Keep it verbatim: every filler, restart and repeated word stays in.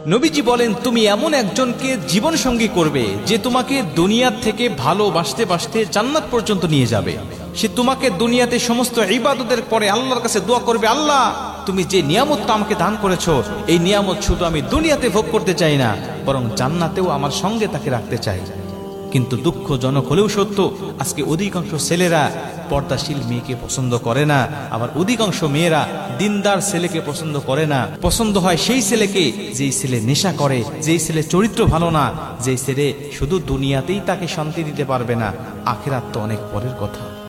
নবীজি বলেন, তুমি এমন একজনকে জীবন সঙ্গী করবে যে তোমাকে দুনিয়ার থেকে ভালোবাসতে বাসতে জান্নাত পর্যন্ত নিয়ে যাবে। সে তোমাকে দুনিয়াতে সমস্ত ইবাদতের পরে আল্লাহর কাছে দোয়া করবে, আল্লাহ তুমি যে নিয়ামতটা আমাকে দান করেছো, এই নিয়ামত শুধু আমি দুনিয়াতে ভোগ করতে চাই না, বরং জান্নাতেও আমার সঙ্গে তাকে রাখতে চাই। কিন্তু দুঃখজনক হলেও সত্য, আজকে অধিকাংশ ছেলেরা পর্দাশীল মেয়েকে পছন্দ করে না, আবার অধিকাংশ মেয়েরা দিনদার ছেলেকে পছন্দ করে না। পছন্দ হয় সেই ছেলেকে যেই ছেলে নেশা করে, যেই ছেলে চরিত্র ভালো না, যেই ছেলে শুধু দুনিয়াতেই তাকে শান্তি দিতে পারবে না, আখিরাত তো অনেক পরের কথা।